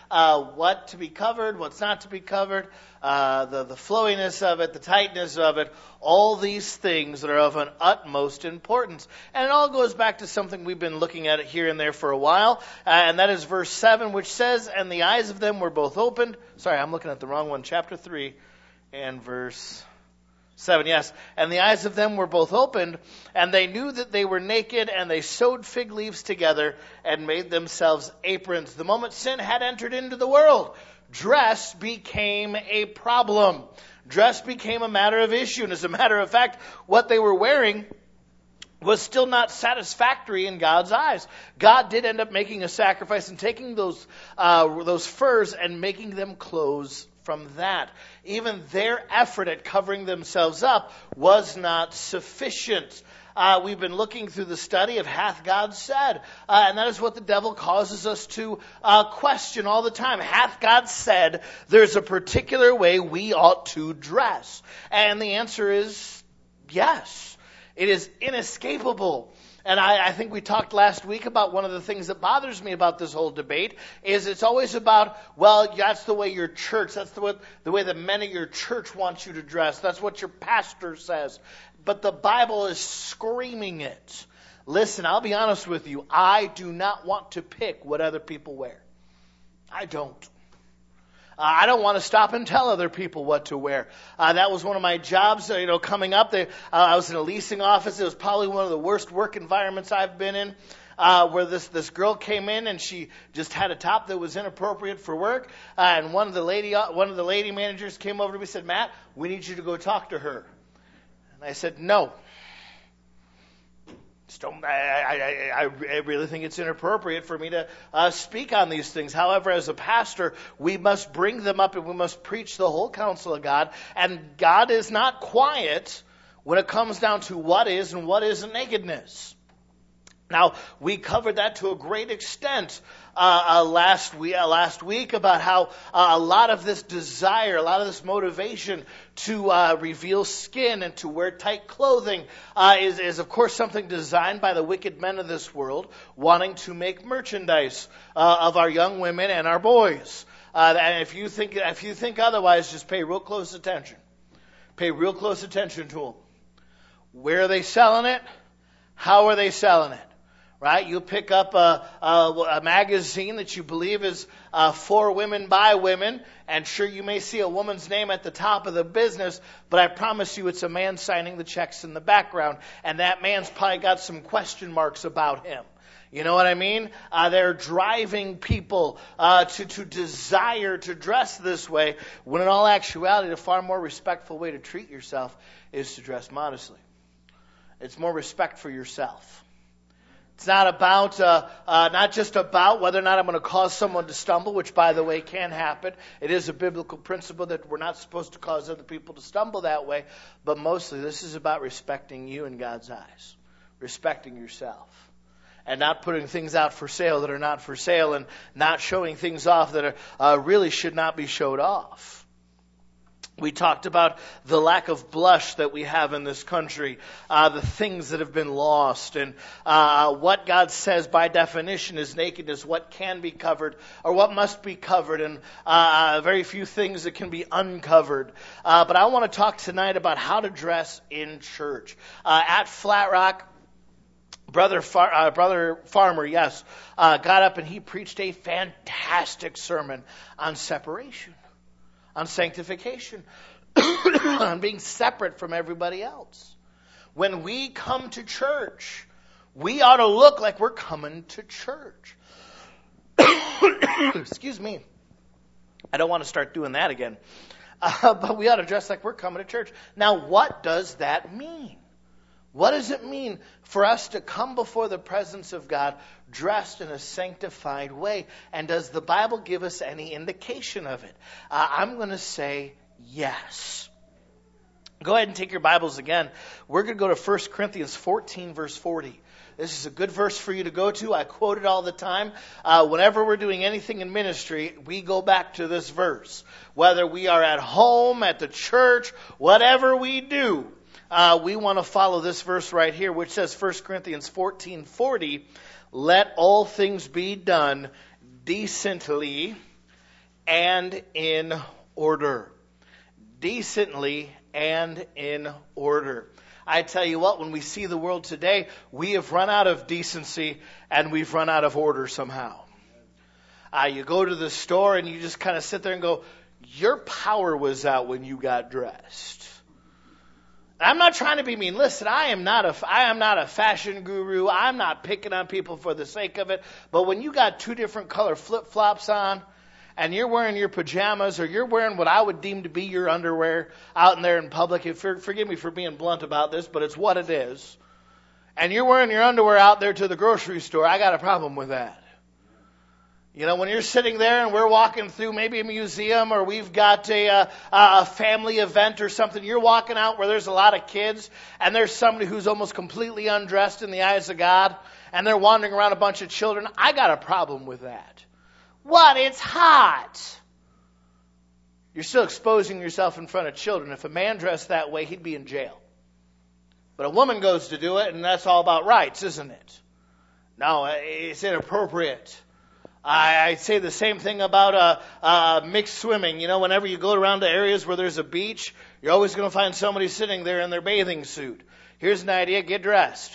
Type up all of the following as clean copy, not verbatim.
what to be covered, what's not to be covered, the flowiness of it, the tightness of it, all these things that are of an utmost importance. And it all goes back to something we've been looking at here and there for a while, and that is verse 7, which says, and the eyes of them were both opened. Sorry, I'm looking at the wrong one. Chapter 3 and verse 7, yes. And the eyes of them were both opened, and they knew that they were naked, and they sewed fig leaves together and made themselves aprons. The moment sin had entered into the world, dress became a problem. Dress became a matter of issue. And as a matter of fact, what they were wearing was still not satisfactory in God's eyes. God did end up making a sacrifice and taking those furs and making them clothes from that. Even their effort at covering themselves up was not sufficient. We've been looking through the study of hath God said, and that is what the devil causes us to question all the time. Hath God said there's a particular way we ought to dress? And the answer is yes. It is inescapable. And I think we talked last week about one of the things that bothers me about this whole debate is it's always about, well, that's the way your church, that's the way the men of your church want you to dress. That's what your pastor says. But the Bible is screaming it. Listen, I'll be honest with you. I do not want to pick what other people wear. I don't. I don't want to stop and tell other people what to wear. That was one of my jobs, coming up. I was in a leasing office. It was probably one of the worst work environments I've been in, where this girl came in and she just had a top that was inappropriate for work. And one of the lady managers came over to me and said, Matt, we need you to go talk to her. And I said, no. I really think it's inappropriate for me to speak on these things. However, as a pastor, we must bring them up and we must preach the whole counsel of God. And God is not quiet when it comes down to what is and what isn't nakedness. Now, we covered that to a great extent last week about how a lot of this desire, a lot of this motivation to reveal skin and to wear tight clothing is of course something designed by the wicked men of this world, wanting to make merchandise of our young women and our boys. And if you think otherwise, just pay real close attention. Pay real close attention to them. Where are they selling it? How are they selling it? Right? You pick up a magazine that you believe is for women by women, and sure, you may see a woman's name at the top of the business, but I promise you it's a man signing the checks in the background, and that man's probably got some question marks about him. You know what I mean? They're driving people to desire to dress this way, when in all actuality, the far more respectful way to treat yourself is to dress modestly. It's more respect for yourself. It's not about, not just about whether or not I'm going to cause someone to stumble, which, by the way, can happen. It is a biblical principle that we're not supposed to cause other people to stumble that way. But mostly, this is about respecting you in God's eyes, respecting yourself, and not putting things out for sale that are not for sale, and not showing things off that are really should not be showed off. We talked about the lack of blush that we have in this country, the things that have been lost, and what God says by definition is nakedness, what can be covered or what must be covered, and very few things that can be uncovered. But I want to talk tonight about how to dress in church. At Flat Rock, Brother Farmer, got up and he preached a fantastic sermon on separation, on sanctification, on being separate from everybody else. When we come to church, we ought to look like we're coming to church. Excuse me. I don't want to start doing that again. But we ought to dress like we're coming to church. Now, what does that mean? What does it mean for us to come before the presence of God dressed in a sanctified way? And does the Bible give us any indication of it? I'm going to say yes. Go ahead and take your Bibles again. We're going to go to 1 Corinthians 14, verse 40. This is a good verse for you to go to. I quote it all the time. Whenever we're doing anything in ministry, we go back to this verse. Whether we are at home, at the church, whatever we do, we want to follow this verse right here, which says 1 Corinthians 14:40, let all things be done decently and in order. Decently and in order. I tell you what, when we see the world today, we have run out of decency and we've run out of order somehow. You go to the store and you just kind of sit there and go, your power was out when you got dressed. I'm not trying to be mean. Listen, I am not a fashion guru. I'm not picking on people for the sake of it. But when you got 2 different color flip-flops on, and you're wearing your pajamas, or you're wearing what I would deem to be your underwear out in there in public, forgive me for being blunt about this, but it's what it is. And you're wearing your underwear out there to the grocery store, I got a problem with that. You know, when you're sitting there and we're walking through maybe a museum, or we've got a family event or something, you're walking out where there's a lot of kids, and there's somebody who's almost completely undressed in the eyes of God, and they're wandering around a bunch of children, I got a problem with that. What? It's hot. You're still exposing yourself in front of children. If a man dressed that way, he'd be in jail. But a woman goes to do it, and that's all about rights, isn't it? No, it's inappropriate. I say the same thing about mixed swimming. You know, whenever you go around to areas where there's a beach, you're always going to find somebody sitting there in their bathing suit. Here's an idea: get dressed.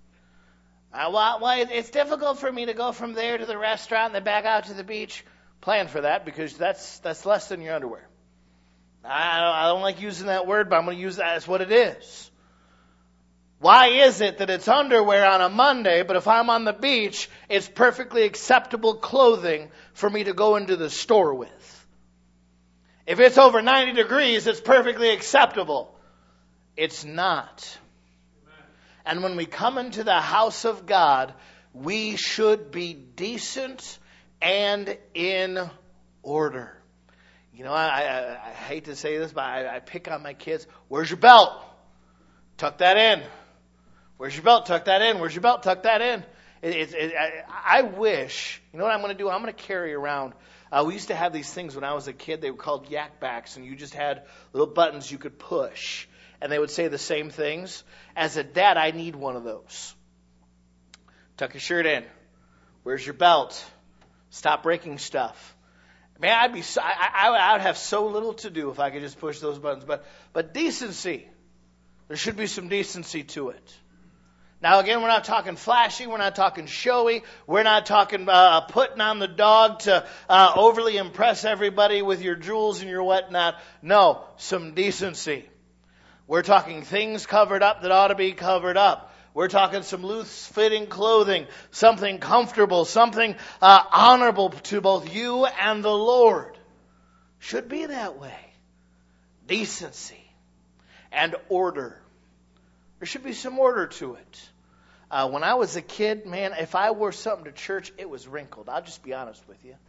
It's difficult for me to go from there to the restaurant and then back out to the beach. Plan for that, because that's less than your underwear. I don't like using that word, but I'm going to use that as what it is. Why is it that it's underwear on a Monday, but if I'm on the beach, it's perfectly acceptable clothing for me to go into the store with? If it's over 90 degrees, it's perfectly acceptable. It's not. And when we come into the house of God, we should be decent and in order. You know, I hate to say this, but I pick on my kids. Where's your belt? Tuck that in. Where's your belt? Tuck that in. Where's your belt? Tuck that in. I wish, you know what I'm going to do? I'm going to carry around. We used to have these things when I was a kid. They were called yak backs, and you just had little buttons you could push. And they would say the same things. As a dad, I need one of those. Tuck your shirt in. Where's your belt? Stop breaking stuff. Man, I would have so little to do if I could just push those buttons. But decency, there should be some decency to it. Now, again, we're not talking flashy. We're not talking showy. We're not talking putting on the dog to overly impress everybody with your jewels and your whatnot. No, some decency. We're talking things covered up that ought to be covered up. We're talking some loose-fitting clothing, something comfortable, something honorable to both you and the Lord. Should be that way. Decency and order. There should be some order to it. When I was a kid, man, if I wore something to church, it was wrinkled. I'll just be honest with you.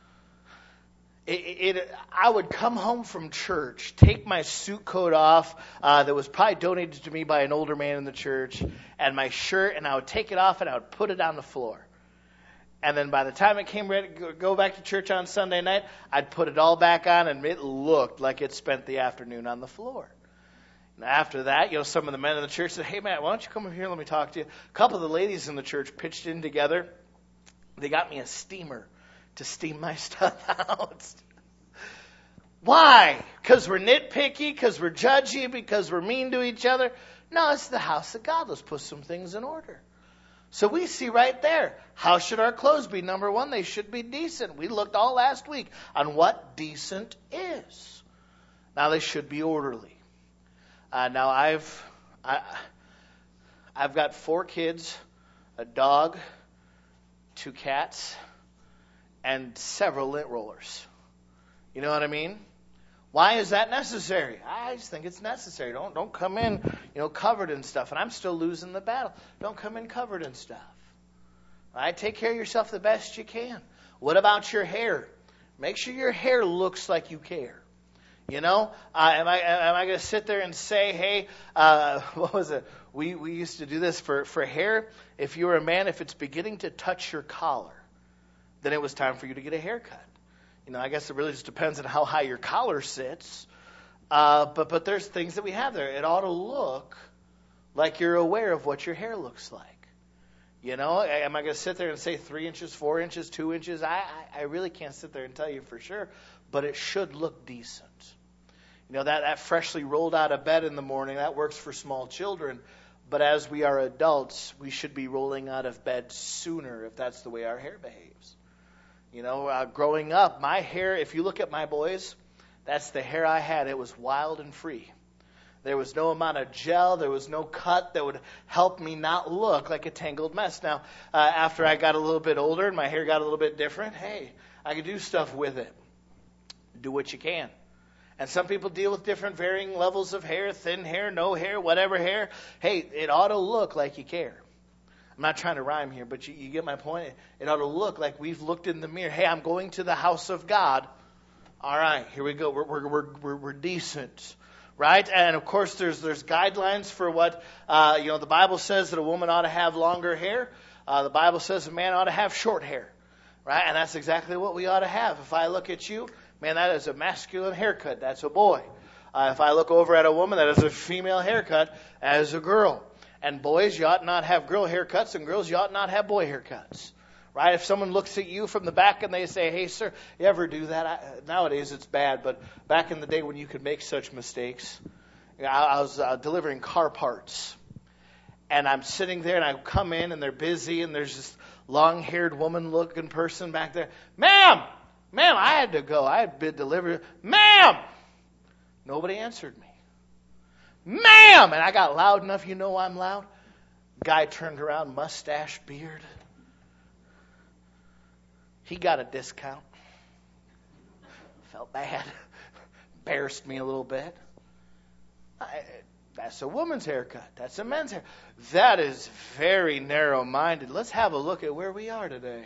I would come home from church, take my suit coat off that was probably donated to me by an older man in the church, and my shirt, and I would take it off and I would put it on the floor. And then by the time it came ready to go back to church on Sunday night, I'd put it all back on, and it looked like it spent the afternoon on the floor. And after that, you know, some of the men in the church said, "Hey, Matt, why don't you come over here and let me talk to you?" A couple of the ladies in the church pitched in together. They got me a steamer to steam my stuff out. Why? Because we're nitpicky? Because we're judgy? Because we're mean to each other? No, it's the house of God. Let's put some things in order. So we see right there, how should our clothes be? Number one, they should be decent. We looked all last week on what decent is. Now they should be orderly. Now I've got 4 kids, a dog, 2 cats, and several lint rollers. You know what I mean? Why is that necessary? I just think it's necessary. Don't come in, covered in stuff. And I'm still losing the battle. Don't come in covered in stuff. All right, take care of yourself the best you can. What about your hair? Make sure your hair looks like you care. You know, am I going to sit there and say, hey, what was it? We used to do this for hair. If you were a man, if it's beginning to touch your collar, then it was time for you to get a haircut. You know, I guess it really just depends on how high your collar sits. But there's things that we have there. It ought to look like you're aware of what your hair looks like. You know, am I going to sit there and say 3 inches, 4 inches, 2 inches? I really can't sit there and tell you for sure, but it should look decent. You know, that freshly rolled out of bed in the morning, that works for small children. But as we are adults, we should be rolling out of bed sooner if that's the way our hair behaves. You know, growing up, my hair, if you look at my boys, that's the hair I had. It was wild and free. There was no amount of gel. There was no cut that would help me not look like a tangled mess. Now, after I got a little bit older and my hair got a little bit different, hey, I could do stuff with it. Do what you can. And some people deal with different varying levels of hair, thin hair, no hair, whatever hair. Hey, it ought to look like you care. I'm not trying to rhyme here, but you get my point. It ought to look like we've looked in the mirror. Hey, I'm going to the house of God. All right, here we go. We're decent. Right? And of course, there's guidelines for what, the Bible says that a woman ought to have longer hair. The Bible says a man ought to have short hair. Right? And that's exactly what we ought to have. If I look at you, man, that is a masculine haircut. That's a boy. If I look over at a woman, that is a female haircut as a girl. And boys, you ought not have girl haircuts, and girls, you ought not have boy haircuts. Right? If someone looks at you from the back and they say, hey, sir, you ever do that? Nowadays it's bad, but back in the day when you could make such mistakes, I was delivering car parts. And I'm sitting there and I come in and they're busy and there's this long-haired woman-looking person back there. Ma'am, I had to go. I had been delivered. Ma'am! Nobody answered me. Ma'am! And I got loud enough, you know I'm loud. Guy turned around, mustache, beard. He got a discount. Felt bad. Embarrassed me a little bit. That's a woman's haircut. That's a men's hair. That is very narrow-minded. Let's have a look at where we are today.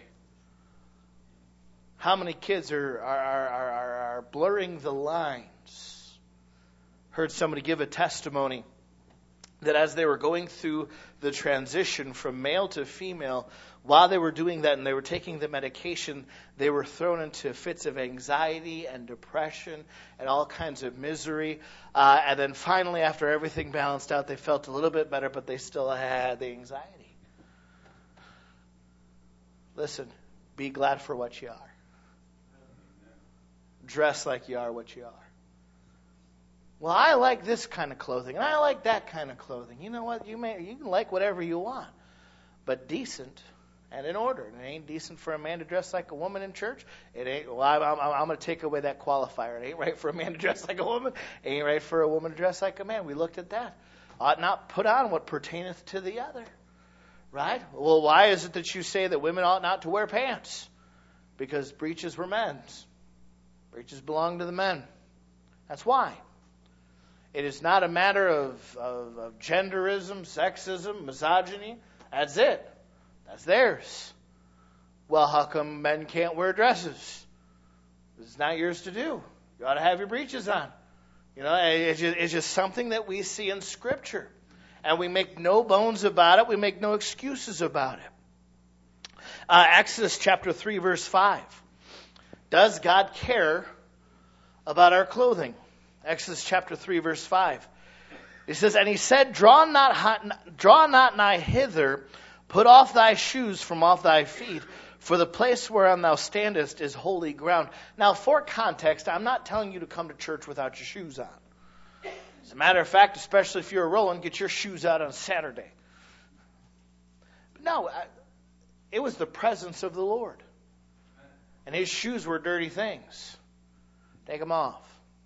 How many kids are blurring the lines? Heard somebody give a testimony that as they were going through the transition from male to female, while they were doing that and they were taking the medication, they were thrown into fits of anxiety and depression and all kinds of misery. And then finally, after everything balanced out, they felt a little bit better, but they still had the anxiety. Listen, be glad for what you are. Dress like you are what you are. Well, I like this kind of clothing, and I like that kind of clothing. You know what? You can like whatever you want, but decent and in order. And it ain't decent for a man to dress like a woman in church. It ain't. Well, I'm going to take away that qualifier. It ain't right for a man to dress like a woman. It ain't right for a woman to dress like a man. We looked at that. Ought not put on what pertaineth to the other. Right? Well, why is it that you say that women ought not to wear pants? Because breeches were men's. Breeches belong to the men. That's why. It is not a matter of genderism, sexism, misogyny. That's it. That's theirs. Well, how come men can't wear dresses? It's not yours to do. You ought to have your breeches on. You know, it's just something that we see in Scripture. And we make no bones about it. We make no excuses about it. Exodus chapter 3, verse 5. Does God care about our clothing? Exodus chapter 3, verse 5. It says, and he said, draw not nigh hither, put off thy shoes from off thy feet, for the place whereon thou standest is holy ground. Now, for context, I'm not telling you to come to church without your shoes on. As a matter of fact, especially if you're a Roland, get your shoes out on Saturday. But no, it was the presence of the Lord. And his shoes were dirty things. Take them off.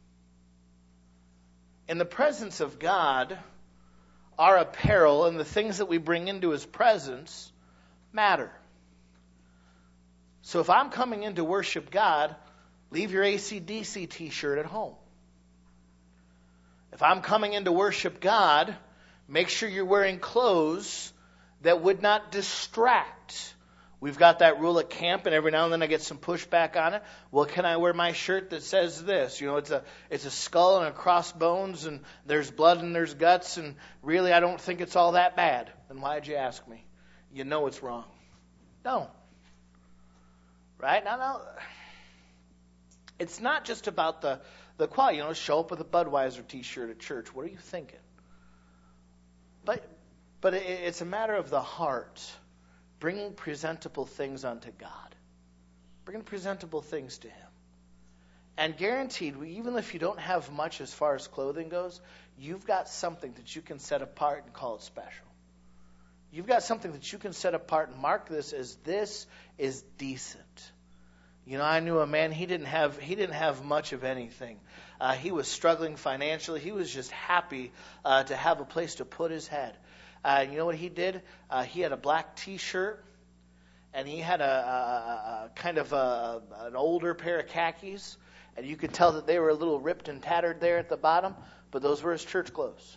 In the presence of God, our apparel and the things that we bring into his presence matter. So if I'm coming in to worship God, leave your AC/DC t-shirt at home. If I'm coming in to worship God, make sure you're wearing clothes that would not distract. We've got that rule at camp, and every now and then I get some pushback on it. Well, can I wear my shirt that says this? You know, it's a skull and a crossbones, and there's blood and there's guts, and really I don't think it's all that bad. Then why'd you ask me? You know it's wrong. Don't. Right? Now, it's not just about the quality. You know, show up with a Budweiser t-shirt at church. What are you thinking? But it's a matter of the heart. bringing presentable things unto God. Bringing presentable things to Him. And guaranteed, even if you don't have much as far as clothing goes, you've got something that you can set apart and call it special. You've got something that you can set apart and mark this as this is decent. You know, I knew a man, he didn't have much of anything. He was struggling financially. He was just happy to have a place to put his head. You know what he did? He had a black T-shirt, and he had a kind of an older pair of khakis, and you could tell that they were a little ripped and tattered there at the bottom, but those were his church clothes.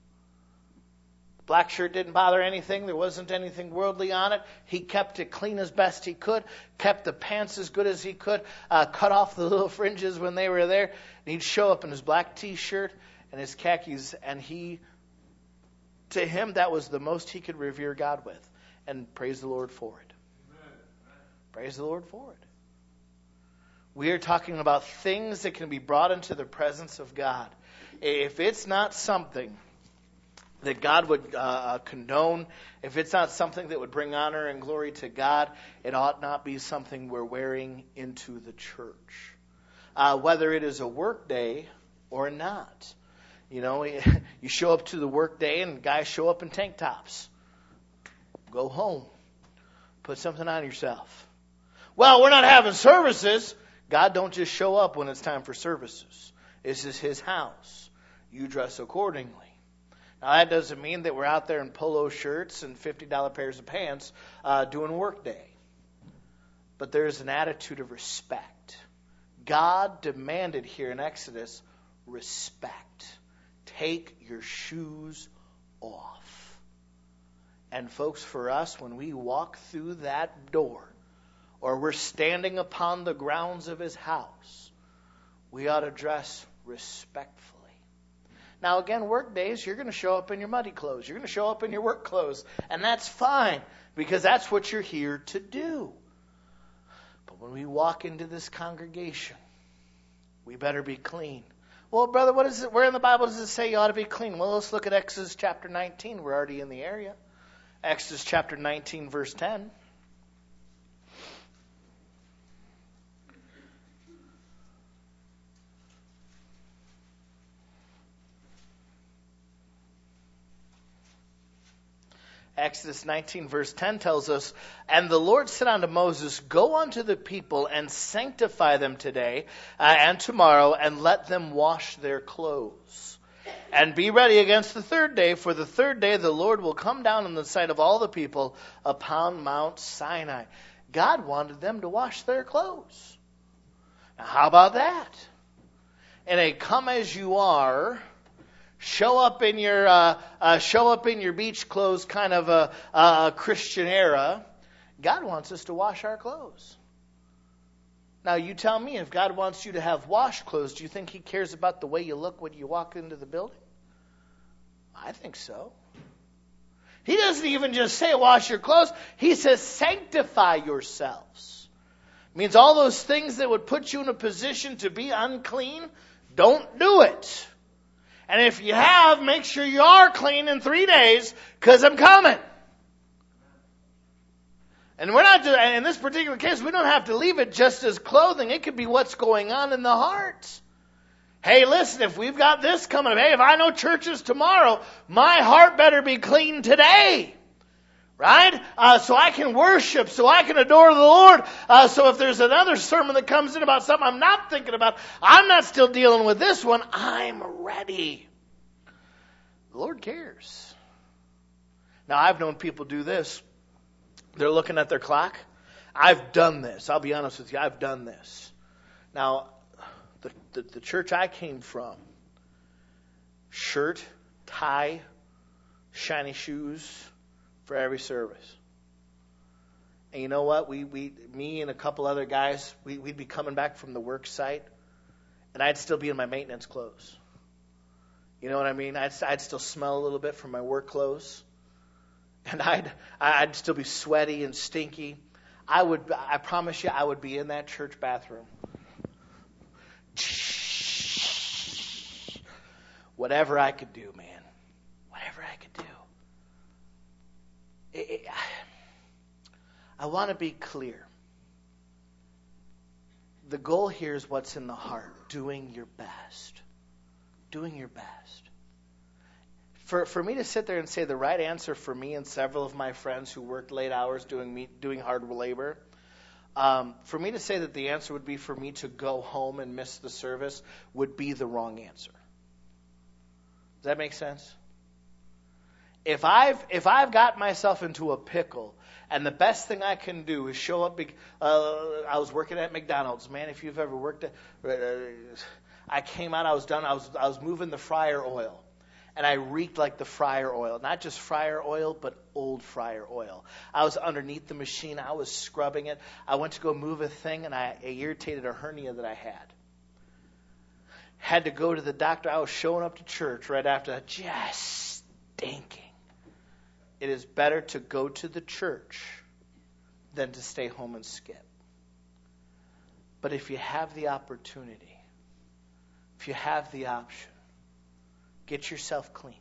Black shirt didn't bother anything. There wasn't anything worldly on it. He kept it clean as best he could, kept the pants as good as he could, cut off the little fringes when they were there. And he'd show up in his black T-shirt and his khakis, and to him, that was the most he could revere God with. And praise the Lord for it. Amen. Praise the Lord for it. We are talking about things that can be brought into the presence of God. If it's not something that God would condone, if it's not something that would bring honor and glory to God, it ought not be something we're wearing into the church. Whether it is a work day or not. You know, you show up to the work day and guys show up in tank tops. Go home. Put something on yourself. Well, we're not having services. God don't just show up when it's time for services. This is His house. You dress accordingly. Now, that doesn't mean that we're out there in polo shirts and $50 pairs of pants doing work day. But there's an attitude of respect. God demanded here in Exodus respect. Take your shoes off. And folks, for us, when we walk through that door, or we're standing upon the grounds of His house, we ought to dress respectfully. Now again, work days, you're going to show up in your muddy clothes. You're going to show up in your work clothes. And that's fine, because that's what you're here to do. But when we walk into this congregation, we better be clean. Well, brother, what is it? Where in the Bible does it say you ought to be clean? Well, let's look at Exodus chapter 19. We're already in the area. Exodus chapter 19, verse 10. Exodus 19 verse 10 tells us, "And the Lord said unto Moses, Go unto the people and sanctify them today and tomorrow, and let them wash their clothes. And be ready against the third day, for the third day the Lord will come down in the sight of all the people upon Mount Sinai." God wanted them to wash their clothes. Now, how about that? In a come as you are, show up in your beach clothes kind of a Christian era, God wants us to wash our clothes. Now, you tell me, if God wants you to have washed clothes, do you think He cares about the way you look when you walk into the building? I think so. He doesn't even just say wash your clothes. He says sanctify yourselves. It means all those things that would put you in a position to be unclean, don't do it. And if you have, make sure you are clean in 3 days, because I'm coming. And we're not, in this particular case, we don't have to leave it just as clothing. It could be what's going on in the heart. Hey, listen, if we've got this coming up, hey, if I know church is tomorrow, my heart better be clean today. Right? So I can worship, so I can adore the Lord. So if there's another sermon that comes in about something I'm not thinking about, I'm not still dealing with this one. I'm ready. The Lord cares. Now, I've known people do this. They're looking at their clock. I've done this. I'll be honest with you. I've done this. Now, the church I came from, shirt, tie, shiny shoes, for every service. And you know what? Me and a couple other guys, we'd be coming back from the work site, and I'd still be in my maintenance clothes. You know what I mean? I'd still smell a little bit from my work clothes, and I'd still be sweaty and stinky. I promise you, I would be in that church bathroom. Whatever I could do, man. Whatever I could do. I want to be clear. The goal here is what's in the heart, doing your best. Doing your best. For me to sit there and say the right answer for me and several of my friends who worked late hours doing hard labor, for me to say that the answer would be for me to go home and miss the service would be the wrong answer. Does that make sense? If I've got myself into a pickle, and the best thing I can do is show up. I was working at McDonald's. Man, if you've ever worked at, I came out. I was done. I was moving the fryer oil, and I reeked like the fryer oil. Not just fryer oil, but old fryer oil. I was underneath the machine. I was scrubbing it. I went to go move a thing, and I irritated a hernia that I had. Had to go to the doctor. I was showing up to church right after that, just stinking. It is better to go to the church than to stay home and skip. But if you have the opportunity, if you have the option, get yourself clean.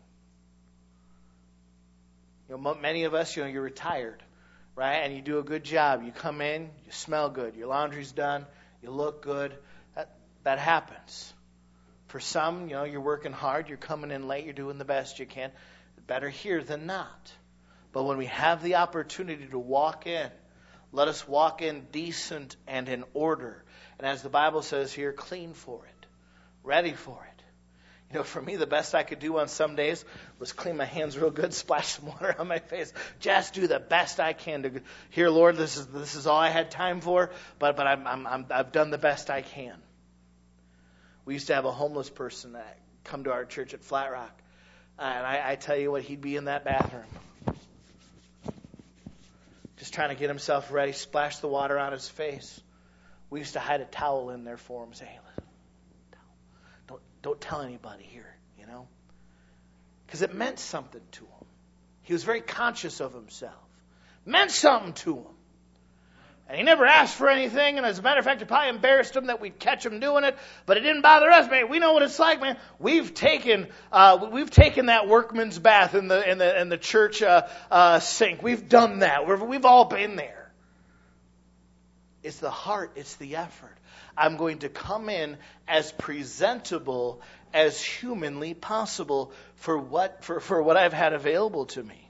Many of us, you're retired, right? And you do a good job. You come in, you smell good. Your laundry's done. You look good. That happens. For some, you're working hard. You're coming in late. You're doing the best you can. Better here than not. But when we have the opportunity to walk in, let us walk in decent and in order. And as the Bible says here, clean for it, ready for it. For me, the best I could do on some days was clean my hands real good, splash some water on my face, just do the best I can to here, Lord, this is all I had time for, but I've done the best I can. We used to have a homeless person that come to our church at Flat Rock, and I tell you what, he'd be in that bathroom, just trying to get himself ready, splash the water on his face. We used to hide a towel in there for him, say, hey, listen, don't tell anybody here, because it meant something to him. He was very conscious of himself. It meant something to him. And he never asked for anything, and as a matter of fact, it probably embarrassed him that we'd catch him doing it, but it didn't bother us, man. We know what it's like, man. We've taken that workman's bath in the church sink. We've done that. We've all been there. It's the heart. It's the effort. I'm going to come in as presentable as humanly possible for what I've had available to me.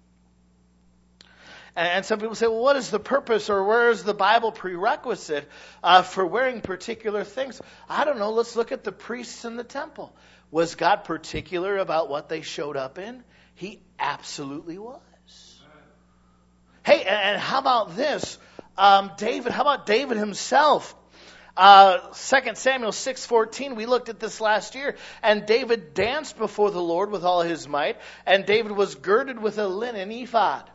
And some people say, well, what is the purpose or where is the Bible prerequisite for wearing particular things? I don't know. Let's look at the priests in the temple. Was God particular about what they showed up in? He absolutely was. Hey, and how about this? David, how about David himself? 2 Samuel 6:14, we looked at this last year. And David danced before the Lord with all his might, and David was girded with a linen ephod.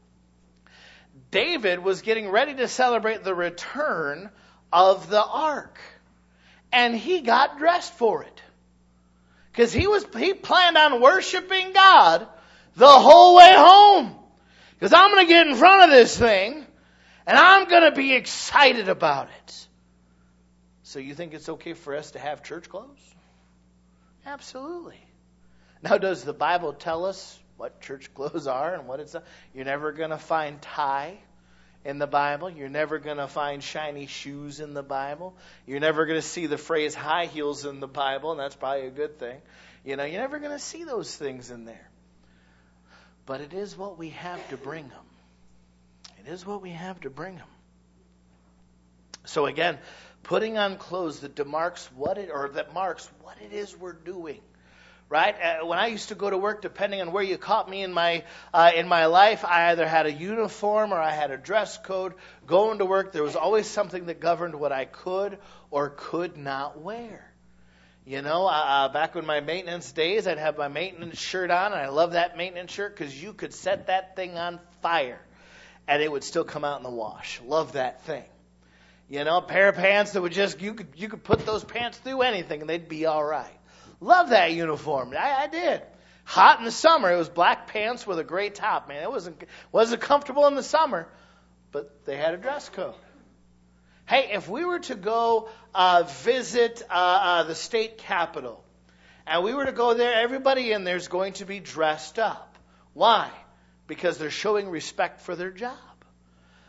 David was getting ready to celebrate the return of the ark. And he got dressed for it. Because he planned on worshiping God the whole way home. Because I'm going to get in front of this thing, and I'm going to be excited about it. So you think it's okay for us to have church clothes? Absolutely. Now, does the Bible tell us what church clothes are and what it's not? You're never going to find tie in the Bible. You're never going to find shiny shoes in the Bible. You're never going to see the phrase high heels in the Bible, and that's probably a good thing. You're never going to see those things in there. But it is what we have to bring them. It is what we have to bring them. So again, putting on clothes that marks what it is we're doing. Right? When I used to go to work, depending on where you caught me in my life, I either had a uniform or I had a dress code. Going to work, there was always something that governed what I could or could not wear. Back in my maintenance days, I'd have my maintenance shirt on, and I love that maintenance shirt because you could set that thing on fire, and it would still come out in the wash. Love that thing. A pair of pants that would just, you could put those pants through anything, and they'd be all right. Love that uniform. I did. Hot in the summer. It was black pants with a gray top. Man, it wasn't comfortable in the summer, but they had a dress code. Hey, if we were to go visit the state capitol, and we were to go there, everybody in there is going to be dressed up. Why? Because they're showing respect for their job.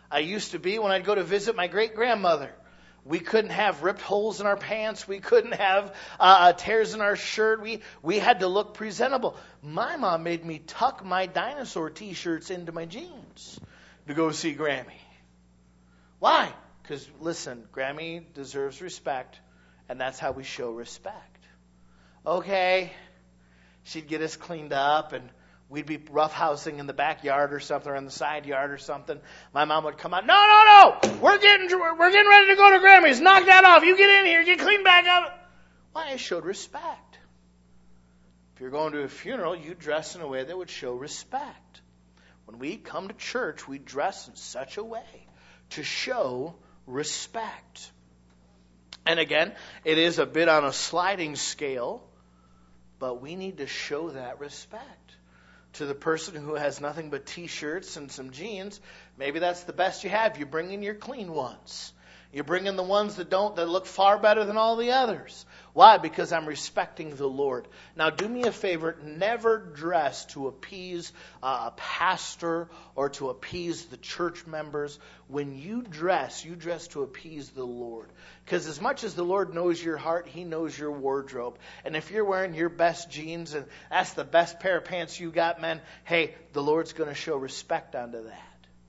I used to be when I'd go to visit my great-grandmother. We couldn't have ripped holes in our pants. We couldn't have tears in our shirt. We had to look presentable. My mom made me tuck my dinosaur T-shirts into my jeans to go see Grammy. Why? Because, listen, Grammy deserves respect, and that's how we show respect. Okay, she'd get us cleaned up, and we'd be roughhousing in the backyard or something, or in the side yard or something. My mom would come out, no, we're getting ready to go to Grammy's. Knock that off. You get in here, get cleaned back up. Why? I showed respect. If you're going to a funeral, you dress in a way that would show respect. When we come to church, we dress in such a way to show respect. And again, it is a bit on a sliding scale, but we need to show that respect. To the person who has nothing but T-shirts and some jeans, maybe that's the best you have. You bring in your clean ones. You bring in the ones that look far better than all the others. Why? Because I'm respecting the Lord. Now, do me a favor. Never dress to appease a pastor or to appease the church members. When you dress to appease the Lord. Because as much as the Lord knows your heart, He knows your wardrobe. And if you're wearing your best jeans and that's the best pair of pants you got, men, hey, the Lord's going to show respect unto that.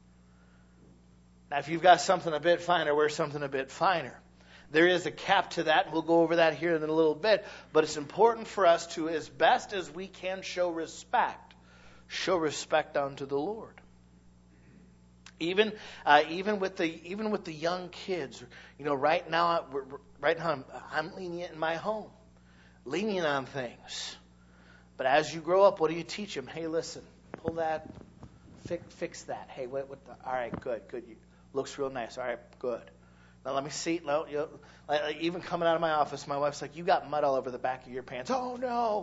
Now, if you've got something a bit finer, wear something a bit finer. There is a cap to that. We'll go over that here in a little bit. But it's important for us to, as best as we can, show respect unto the Lord. Even with the young kids, right now I'm lenient in my home, lenient on things. But as you grow up, what do you teach them? Hey, listen, pull that, fix that. Hey, all right, good. Looks real nice. All right, good. Now let me see. Even coming out of my office, my wife's like, "You got mud all over the back of your pants." Oh no!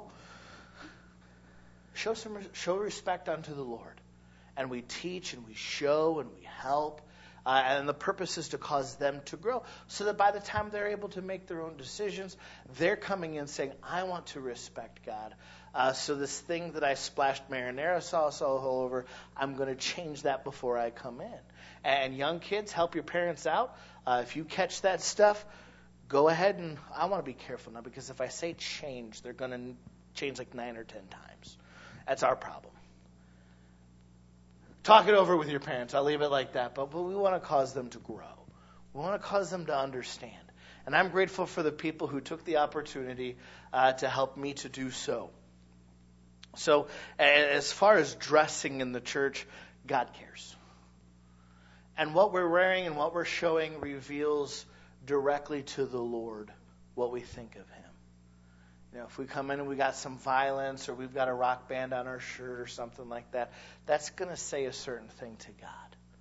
Show respect unto the Lord, and we teach and we show and we help, and the purpose is to cause them to grow, so that by the time they're able to make their own decisions, they're coming in saying, "I want to respect God." So this thing that I splashed marinara sauce all over, I'm going to change that before I come in. And young kids, help your parents out. If you catch that stuff, go ahead and I want to be careful now, because if I say change, they're going to change like 9 or 10 times. That's our problem. Talk it over with your parents. I'll leave it like that. But we want to cause them to grow. We want to cause them to understand. And I'm grateful for the people who took the opportunity to help me to do so. So as far as dressing in the church, God cares. And what we're wearing and what we're showing reveals directly to the Lord what we think of Him. If we come in and we got some violence or we've got a rock band on our shirt or something like that, that's going to say a certain thing to God.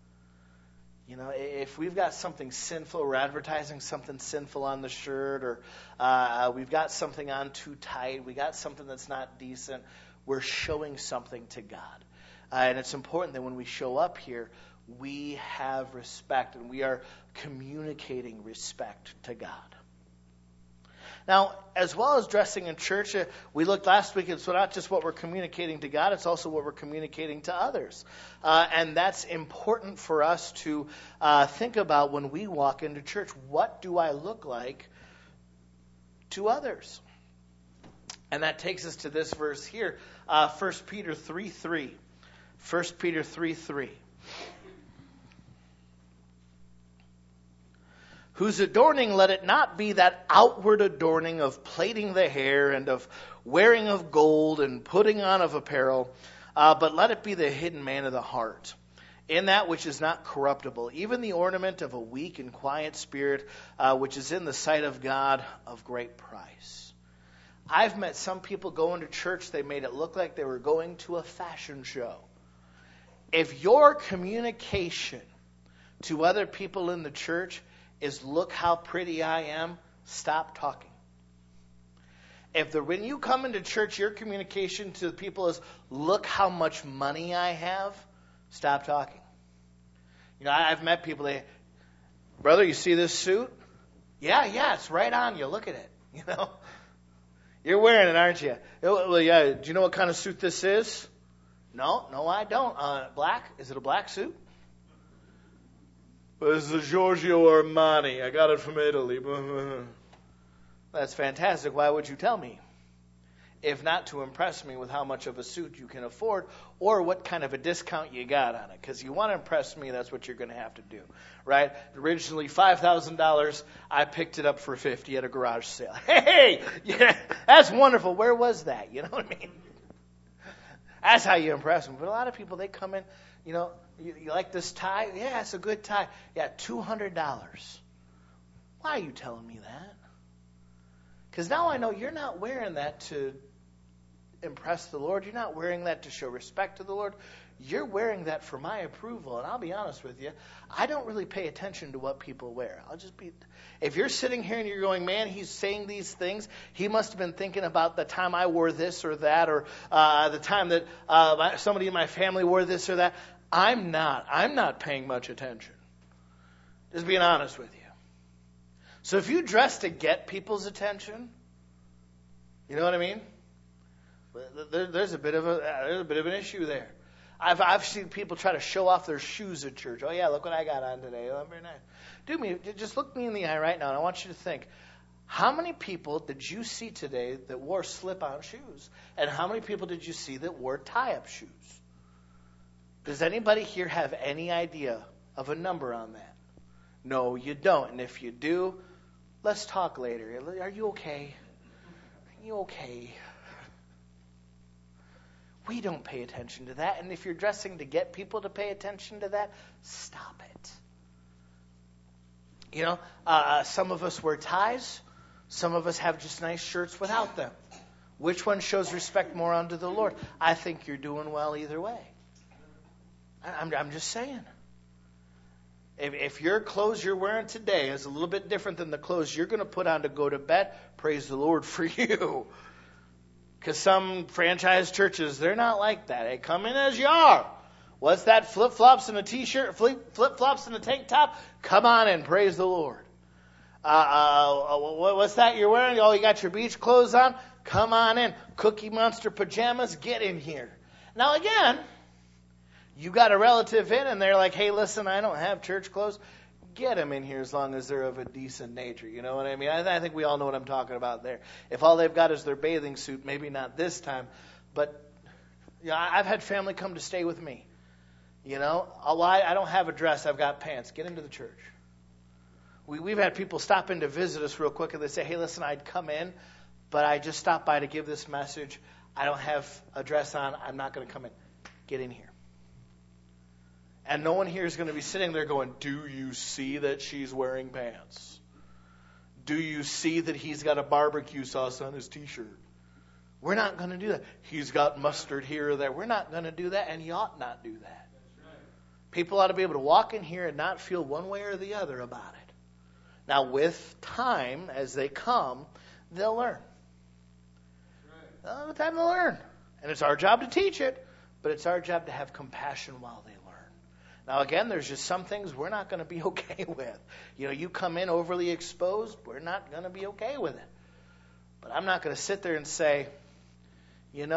If we've got something sinful, we're advertising something sinful on the shirt, or we've got something on too tight, we got something that's not decent, we're showing something to God. And it's important that when we show up here, we have respect and we are communicating respect to God. Now, as well as dressing in church, we looked last week, it's not just what we're communicating to God, it's also what we're communicating to others. And that's important for us to think about when we walk into church. What do I look like to others? And that takes us to this verse here, 1 Peter 3:3. 1 Peter 3:3. Whose adorning, let it not be that outward adorning of plaiting the hair and of wearing of gold and putting on of apparel, but let it be the hidden man of the heart, in that which is not corruptible, even the ornament of a weak and quiet spirit, which is in the sight of God of great price. I've met some people going to church, they made it look like they were going to a fashion show. If your communication to other people in the church is, look how pretty I am, stop talking. When you come into church, your communication to the people is, look how much money I have, stop talking. I've met people, brother, you see this suit? Yeah, it's right on you. Look at it. You're wearing it, aren't you? Well, yeah. Do you know what kind of suit this is? No, I don't. Black? Is it a black suit? This is Giorgio Armani. I got it from Italy. That's fantastic. Why would you tell me? If not to impress me with how much of a suit you can afford or what kind of a discount you got on it. Because you want to impress me, that's what you're going to have to do, right? Originally $5,000, I picked it up for $50 at a garage sale. Hey, yeah, that's wonderful. Where was that? You know what I mean? That's how you impress them. But a lot of people, they come in, you like this tie? Yeah, it's a good tie. Yeah, $200. Why are you telling me that? Because now I know you're not wearing that to impress the Lord. You're not wearing that to show respect to the Lord. You're wearing that for my approval. And I'll be honest with you, I don't really pay attention to what people wear. If you're sitting here and you're going, man, he's saying these things, he must have been thinking about the time I wore this or that, or the time that somebody in my family wore this or that. I'm not paying much attention. Just being honest with you. So if you dress to get people's attention, you know what I mean? There's a bit of an issue there. I've seen people try to show off their shoes at church. Oh yeah, look what I got on today. Oh, very nice. Just look me in the eye right now, and I want you to think: how many people did you see today that wore slip-on shoes, and how many people did you see that wore tie-up shoes? Does anybody here have any idea of a number on that? No, you don't. And if you do, let's talk later. Are you okay? Are you okay? We don't pay attention to that. And if you're dressing to get people to pay attention to that, stop it. Some of us wear ties. Some of us have just nice shirts without them. Which one shows respect more unto the Lord? I think you're doing well either way. I'm just saying. If your clothes you're wearing today is a little bit different than the clothes you're going to put on to go to bed, praise the Lord for you. Because some franchise churches, they're not like that. They come in as you are. What's that? Flip-flops and a t-shirt? Flip-flops and a tank top? Come on in. Praise the Lord. What's that you're wearing? Oh, you got your beach clothes on? Come on in. Cookie Monster pajamas? Get in here. Now again, you got a relative in and they're like, hey, listen, I don't have church clothes. Get them in here as long as they're of a decent nature. You know what I mean? I think we all know what I'm talking about there. If all they've got is their bathing suit, maybe not this time. But I've had family come to stay with me. I don't have a dress. I've got pants. Get into the church. We've had people stop in to visit us real quick and they say, hey, listen, I'd come in, but I just stopped by to give this message. I don't have a dress on. I'm not going to come in. Get in here. And no one here is going to be sitting there going, do you see that she's wearing pants? Do you see that he's got a barbecue sauce on his t-shirt? We're not going to do that. He's got mustard here or there. We're not going to do that, and you ought not do that. People ought to be able to walk in here and not feel one way or the other about it. Now, with time, as they come, they'll learn. With time they'll learn. And it's our job to teach it, but it's our job to have compassion while they learn. Now, again, there's just some things we're not going to be okay with. You come in overly exposed, we're not going to be okay with it. But I'm not going to sit there and say, I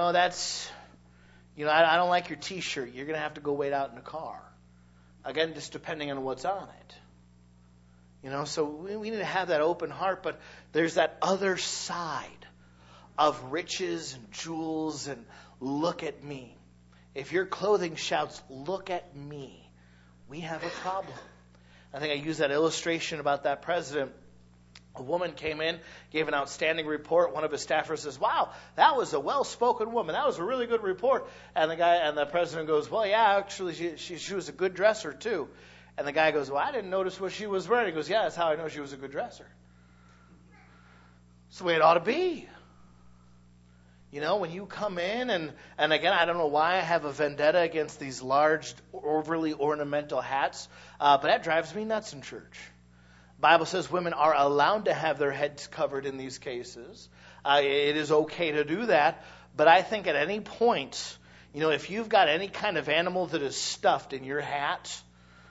don't like your t-shirt. You're going to have to go wait out in the car. Again, just depending on what's on it. So we need to have that open heart, but there's that other side of riches and jewels and look at me. If your clothing shouts, look at me, we have a problem. I think I used that illustration about that president. A woman came in, gave an outstanding report. One of his staffers says, wow, that was a well-spoken woman. That was a really good report. And the president goes, well, yeah, actually, she was a good dresser, too. And the guy goes, well, I didn't notice what she was wearing. He goes, yeah, that's how I know she was a good dresser. It's the way it ought to be. When you come in, and again, I don't know why I have a vendetta against these large, overly ornamental hats, but that drives me nuts in church. The Bible says women are allowed to have their heads covered in these cases. It is okay to do that, but I think at any point, if you've got any kind of animal that is stuffed in your hat,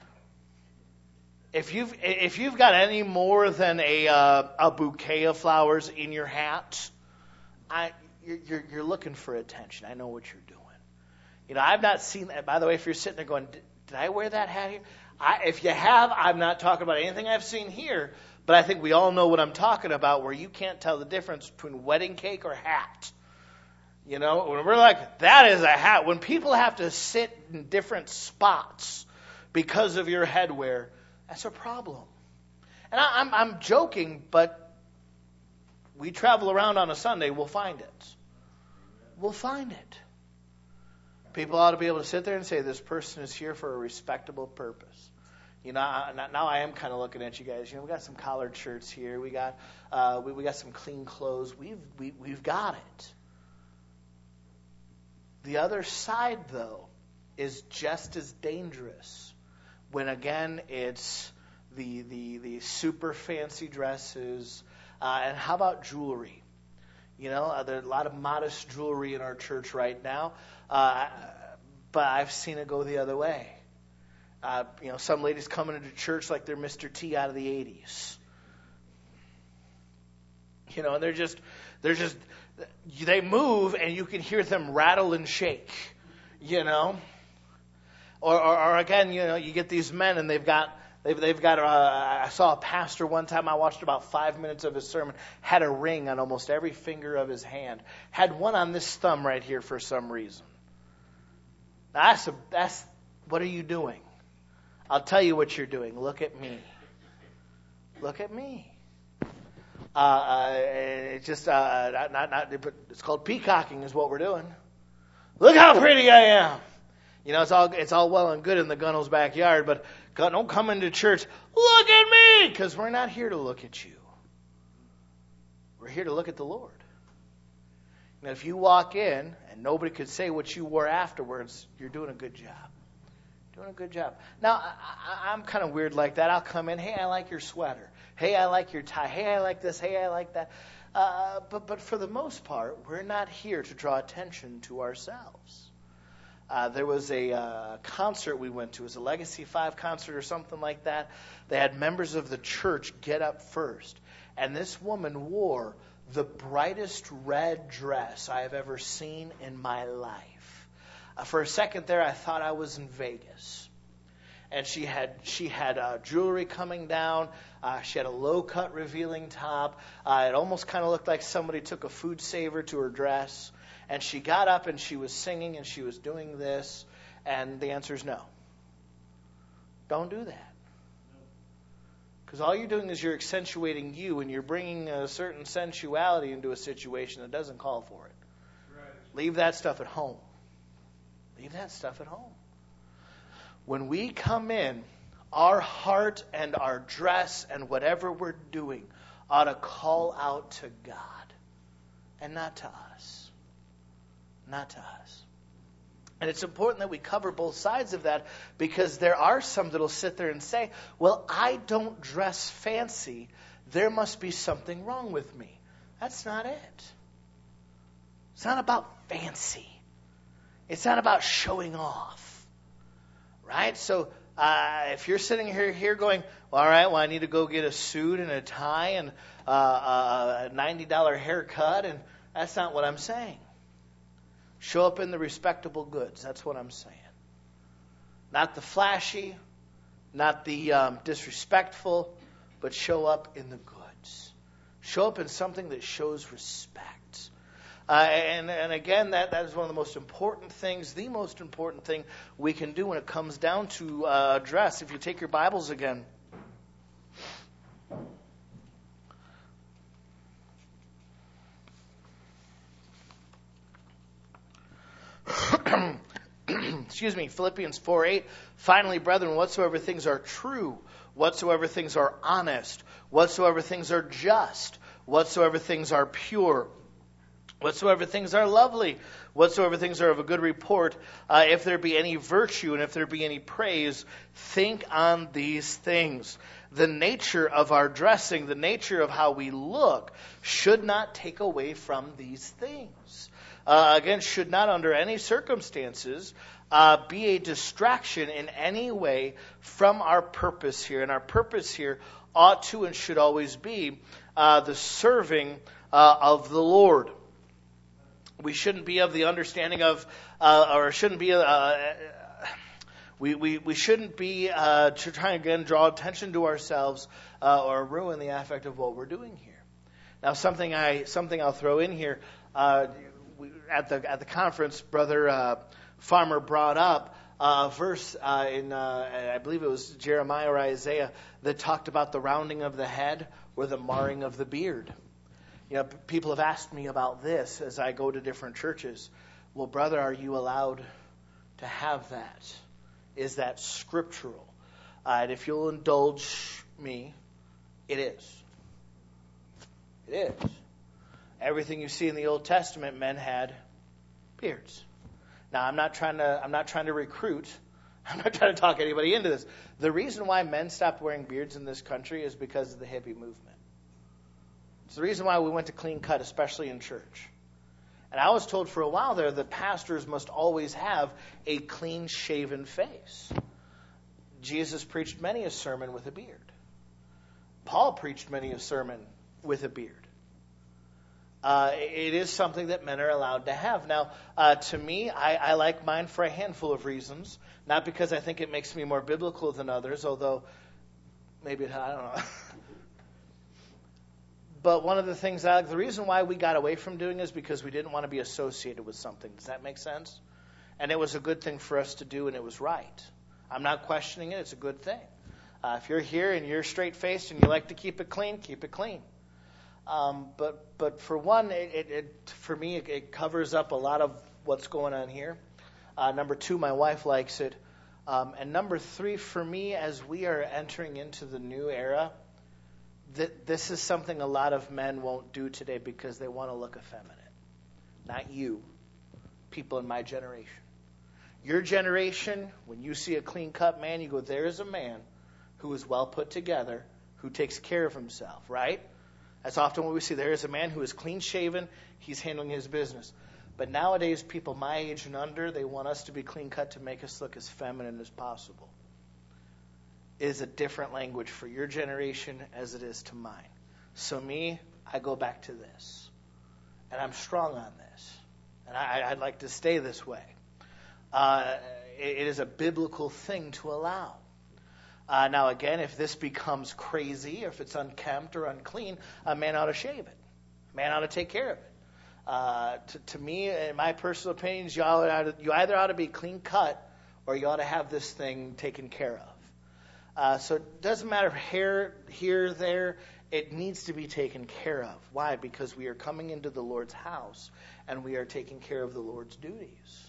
if you've got any more than a bouquet of flowers in your hat, You're looking for attention. I know what you're doing. I've not seen that. By the way, if you're sitting there going, did I wear that hat here? If you have, I'm not talking about anything I've seen here, but I think we all know what I'm talking about, where you can't tell the difference between wedding cake or hat. When we're like, that is a hat. When people have to sit in different spots because of your headwear, that's a problem. And I'm joking, but we travel around on a Sunday, we'll find it. We'll find it. People ought to be able to sit there and say, this person is here for a respectable purpose. Now I am kind of looking at you guys. We got some collared shirts here. We got we got some clean clothes. We've got it. The other side, though, is just as dangerous. When again, it's the super fancy dresses, and how about jewelry? There's a lot of modest jewelry in our church right now, but I've seen it go the other way. Some ladies coming into church like they're Mr. T out of the 80s. And they move and you can hear them rattle and shake. Or again, you get these men and they've got. I saw a pastor one time. I watched about 5 minutes of his sermon. Had a ring on almost every finger of his hand. Had one on this thumb right here for some reason. That's what are you doing? I'll tell you what you're doing. Look at me. Look at me. It's just but it's called peacocking, is what we're doing. Look how pretty I am. It's all well and good in the Gunnels' backyard, but don't come into church. Look at me, because we're not here to look at you. We're here to look at the Lord. Now, if you walk in and nobody could say what you wore afterwards, you're doing a good job. Doing a good job. Now, I'm kind of weird like that. I'll come in, hey, I like your sweater. Hey, I like your tie. Hey, I like this. Hey, I like that. But for the most part, we're not here to draw attention to ourselves. There was a concert we went to. It was a Legacy 5 concert or something like that. They had members of the church get up first. And this woman wore the brightest red dress I have ever seen in my life. For a second there, I thought I was in Vegas. And she had jewelry coming down. She had a low-cut revealing top. It almost kind of looked like somebody took a food saver to her dress. And she got up and she was singing and she was doing this. And the answer is no. Don't do that. Because all you're doing is you're accentuating you, and you're bringing a certain sensuality into a situation that doesn't call for it. Right. Leave that stuff at home. Leave that stuff at home. When we come in, our heart and our dress and whatever we're doing ought to call out to God and not to us. Not to us. And it's important that we cover both sides of that, because there are some that will sit there and say, well, I don't dress fancy. There must be something wrong with me. That's not it. It's not about fancy. It's not about showing off. Right? So if you're sitting here going, well, all right, well, I need to go get a suit and a tie and a $90 haircut, and that's not what I'm saying. Show up in the respectable goods. That's what I'm saying. Not the flashy, not the disrespectful, but show up in the goods. Show up in something that shows respect. And again, that is one of the most important things, the most important thing we can do when it comes down to dress. If you take your Bibles again. Excuse me, Philippians 4:8. Finally, brethren, whatsoever things are true, whatsoever things are honest, whatsoever things are just, whatsoever things are pure, whatsoever things are lovely, whatsoever things are of a good report, if there be any virtue and if there be any praise, think on these things. The nature of our dressing, the nature of how we look, should not take away from these things. Again, should not under any circumstances be a distraction in any way from our purpose here. And our purpose here ought to and should always be the serving of the Lord. We shouldn't be of the understanding of, or shouldn't be, We shouldn't be trying to draw attention to ourselves or ruin the effect of what we're doing here. Now, something I'll throw in here at the conference, Brother Farmer brought up a verse in I believe it was Jeremiah or Isaiah that talked about the rounding of the head or the marring of the beard. People have asked me about this as I go to different churches. Well, brother, are you allowed to have that? Is that scriptural? And if you'll indulge me, it is. It is. Everything you see in the Old Testament, men had beards. Now, I'm not trying to recruit. I'm not trying to talk anybody into this. The reason why men stopped wearing beards in this country is because of the hippie movement. It's the reason why we went to clean cut, especially in church. And I was told for a while there that pastors must always have a clean-shaven face. Jesus preached many a sermon with a beard. Paul preached many a sermon with a beard. It is something that men are allowed to have. Now, to me, I like mine for a handful of reasons. Not because I think it makes me more biblical than others, although maybe, I don't know. But one of the things the reason why we got away from doing is because we didn't want to be associated with something. Does that make sense? And it was a good thing for us to do, and it was right. I'm not questioning it. It's a good thing. If you're here and you're straight-faced and you like to keep it clean, keep it clean. But for one, for me, it covers up a lot of what's going on here. Number two, my wife likes it. And number three, for me, as we are entering into the new era, this is something a lot of men won't do today because they want to look effeminate. Not you, people in my generation. Your generation, when you see a clean-cut man, you go, there is a man who is well put together, who takes care of himself, right? That's often what we see. There is a man who is clean-shaven. He's handling his business. But nowadays, people my age and under, they want us to be clean-cut to make us look as feminine as possible. It is a different language for your generation as it is to mine. So me, I go back to this. And I'm strong on this. And I'd like to stay this way. It is a biblical thing to allow. Now, again, if this becomes crazy, or if it's unkempt or unclean, a man ought to shave it. A man ought to take care of it. To me, in my personal opinions, you either ought to be clean cut or you ought to have this thing taken care of. So it doesn't matter hair here, there. It needs to be taken care of. Why? Because we are coming into the Lord's house and we are taking care of the Lord's duties.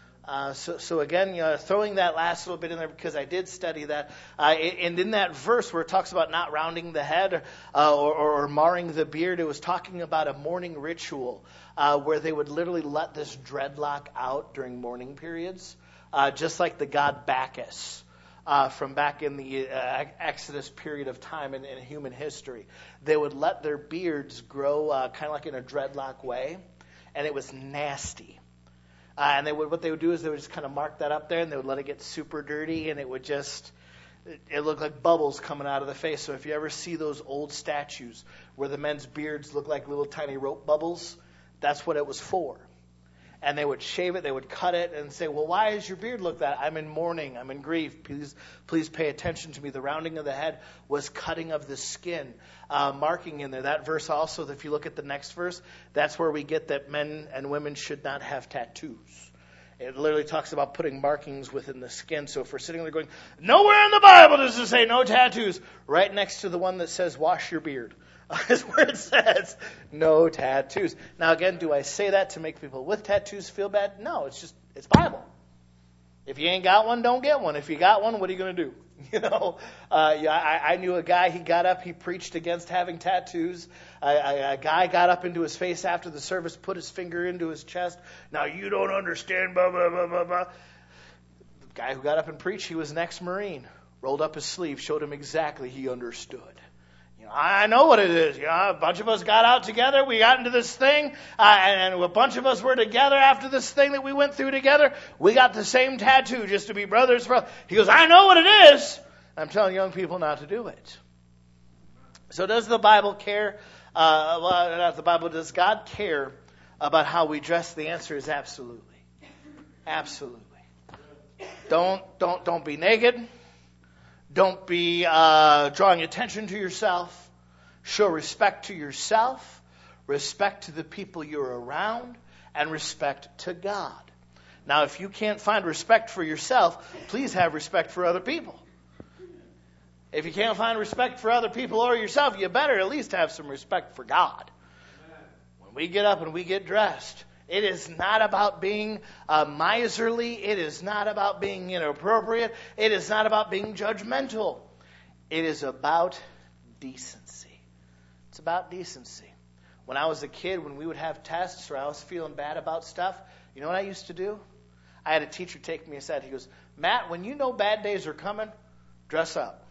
So again, throwing that last little bit in there because I did study that. And in that verse where it talks about not rounding the head or marring the beard, it was talking about a mourning ritual where they would literally let this dreadlock out during mourning periods, just like the god Bacchus from back in the Exodus period of time in human history. They would let their beards grow kind of like in a dreadlock way, and it was nasty. And what they would do is they would just kind of mark that up there, and they would let it get super dirty, and it looked like bubbles coming out of the face. So if you ever see those old statues where the men's beards look like little tiny rope bubbles, that's what it was for. And they would shave it, they would cut it, and say, well, why does your beard look that? I'm in mourning, I'm in grief. Please pay attention to me. The rounding of the head was cutting of the skin, marking in there. That verse also, if you look at the next verse, that's where we get that men and women should not have tattoos. It literally talks about putting markings within the skin. So if we're sitting there going, nowhere in the Bible does it say no tattoos, right next to the one that says wash your beard is where it says no tattoos. Now again, do I say that to make people with tattoos feel bad? No, it's Bible. If you ain't got one, don't get one. If you got one, what are you going to do? I knew a guy, he got up, he preached against having tattoos. A guy got up into his face after the service, put his finger into his chest. Now you don't understand, blah, blah, blah, blah, blah. The guy who got up and preached, he was an ex-Marine. Rolled up his sleeve, showed him exactly he understood. I know what it is. A bunch of us got out together. We got into this thing, and a bunch of us were together after this thing that we went through together. We got the same tattoo just to be brothers. He goes, I know what it is. I'm telling young people not to do it. So does the Bible care? Not the Bible. Does God care about how we dress? The answer is absolutely. Absolutely. Don't be naked. Don't be drawing attention to yourself. Show respect to yourself, respect to the people you're around, and respect to God. Now, if you can't find respect for yourself, please have respect for other people. If you can't find respect for other people or yourself, you better at least have some respect for God. When we get up and we get dressed, it is not about being miserly. It is not about being inappropriate. It is not about being judgmental. It is about decency. It's about decency. When I was a kid, when we would have tests or I was feeling bad about stuff, you know what I used to do? I had a teacher take me aside. He goes, Matt, when you know bad days are coming, dress up.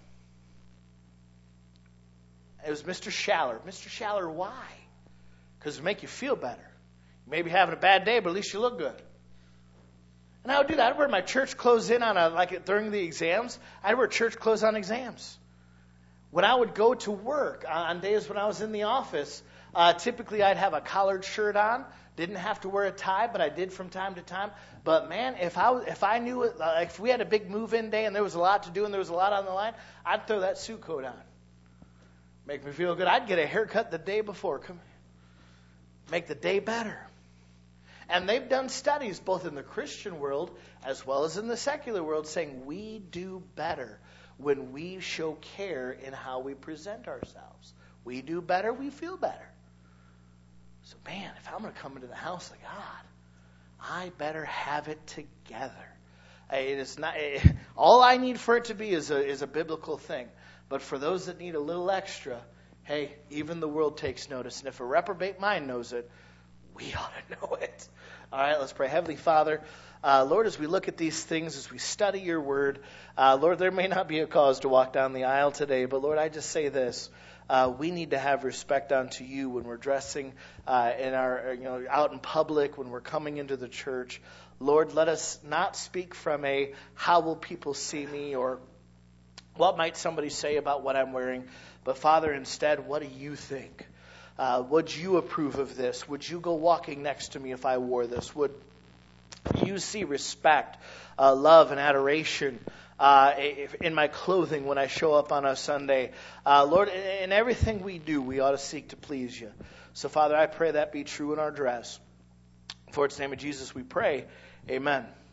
It was Mr. Schaller. Mr. Schaller, why? Because it would make you feel better. You may be having a bad day, but at least you look good. And I would do that. I'd wear my church clothes in during the exams. I'd wear church clothes on exams. When I would go to work on days when I was in the office, typically I'd have a collared shirt on. Didn't have to wear a tie, but I did from time to time. But man, if I knew it, if we had a big move-in day and there was a lot to do and there was a lot on the line, I'd throw that suit coat on. Make me feel good. I'd get a haircut the day before. Make the day better. And they've done studies both in the Christian world as well as in the secular world saying we do better when we show care in how we present ourselves. We do better, we feel better. So man, if I'm going to come into the house of God, I better have it together. It is not all I need for it to be is a biblical thing. But for those that need a little extra, hey, even the world takes notice. And if a reprobate mind knows it, we ought to know it. All right, let's pray. Heavenly Father, Lord, as we look at these things, as we study your word, Lord, there may not be a cause to walk down the aisle today, but Lord, I just say this. We need to have respect unto you when we're dressing out in public, when we're coming into the church. Lord, let us not speak from a how will people see me or what might somebody say about what I'm wearing, but Father, instead, what do you think? Would you approve of this? Would you go walking next to me if I wore this? Would you see respect, love, and adoration in my clothing when I show up on a Sunday? Lord, in everything we do, we ought to seek to please you. So, Father, I pray that be true in our dress. For it's the name of Jesus we pray. Amen.